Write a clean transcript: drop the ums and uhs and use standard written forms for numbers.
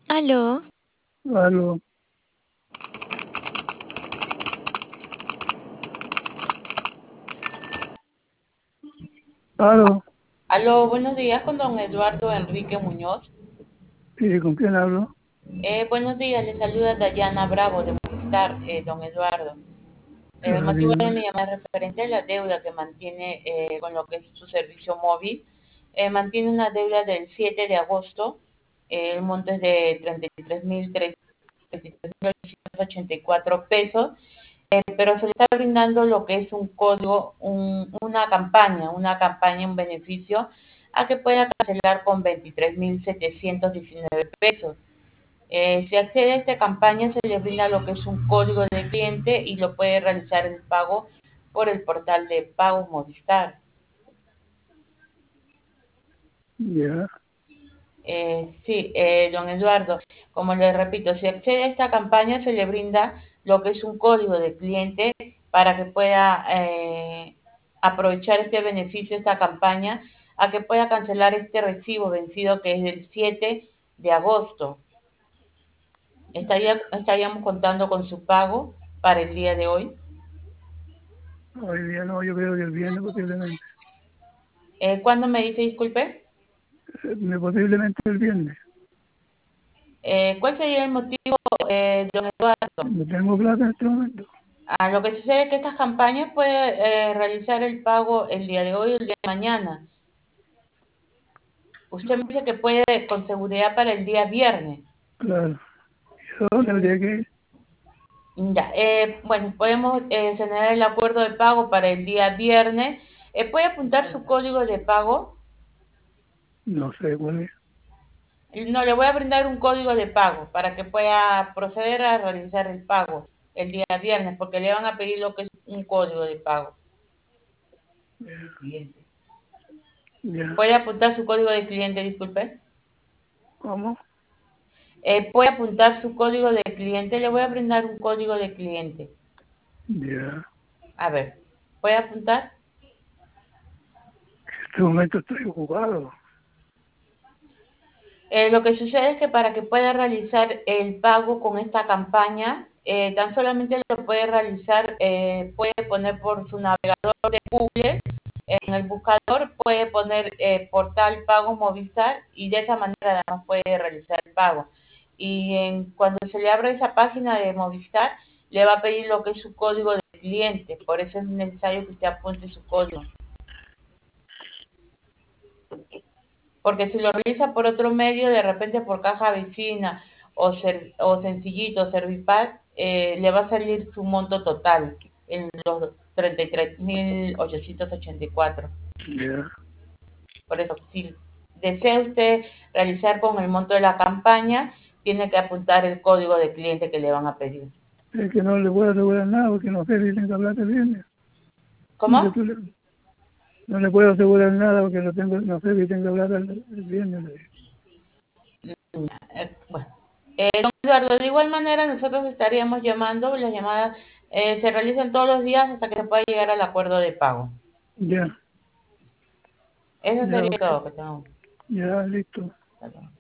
Aló, Aló, aló, Aló, buenos días con don Eduardo Enrique Muñoz. ¿y con quién hablo? Buenos días, le saluda Dayana Bravo de Movistar, don Eduardo. El Ah, motivo de dígame. mi llamada es referente a la deuda que mantiene con lo que es su servicio móvil. Mantiene una deuda del 7 de agosto, el monto es de 33.884 pesos, pero se le está brindando lo que es un código, una campaña, un beneficio a que pueda cancelar con 23.719 pesos. Si accede a esta campaña, se le brinda lo que es un código de cliente y lo puede realizar el pago por el portal de pagos Movistar. Ya, Sí, don Eduardo, como le repito, si accede a esta campaña, se le brinda lo que es un código de cliente para que pueda aprovechar este beneficio, esta campaña, a que pueda cancelar este recibo vencido que es del 7 de agosto. Estaríamos contando con su pago para el día de hoy. hoy día no, yo creo que el viernes posiblemente. ¿Cuándo me dice, disculpe? Posiblemente el viernes. ¿Cuál sería el motivo, don Eduardo? No tengo plata en este momento. Lo que sucede es que estas campañas puede realizar el pago el día de hoy o el día de mañana. Usted me No, dice que puede con seguridad para el día viernes. claro. ¿Y a dónde Mm, habría que ir? Ya, bueno, podemos generar el acuerdo de pago para el día viernes. ¿Puede apuntar su código de pago? No sé cuál es. No, le voy a brindar un código de pago para que pueda proceder a realizar el pago el día viernes, porque le van a pedir lo que es un código de pago. Ya, ya. ¿Puede apuntar su código de cliente, disculpe? ¿Cómo? Puede apuntar su código de cliente. Le voy a brindar un código de cliente. Ya. A ver, ¿puede apuntar? En este momento estoy ocupado. Lo que sucede es que para que pueda realizar el pago con esta campaña, tan solamente lo puede realizar, puede poner por su navegador de Google, en el buscador puede poner portal pago Movistar y de esa manera además puede realizar el pago. Y cuando se le abre esa página de Movistar, le va a pedir lo que es su código de cliente, por eso es necesario que usted apunte su código. Porque si lo realiza por otro medio, de repente por caja vecina o sencillito, Servipal, le va a salir su monto total en los 33.884. Ya. Por eso, si desea usted realizar con el monto de la campaña, tiene que apuntar el código de cliente que le van a pedir. Es que no le puedo asegurar nada porque no sé si tengo plata el viernes. No sé, ¿Cómo? no le puedo asegurar nada porque no sé si tengo plata el viernes. Le digo. Bueno, don Eduardo, de igual manera nosotros estaríamos llamando, las llamadas se realizan todos los días hasta que se pueda llegar al acuerdo de pago. Ya, Eso ya, sería ok. todo que tengo. Ya, listo. Hasta luego.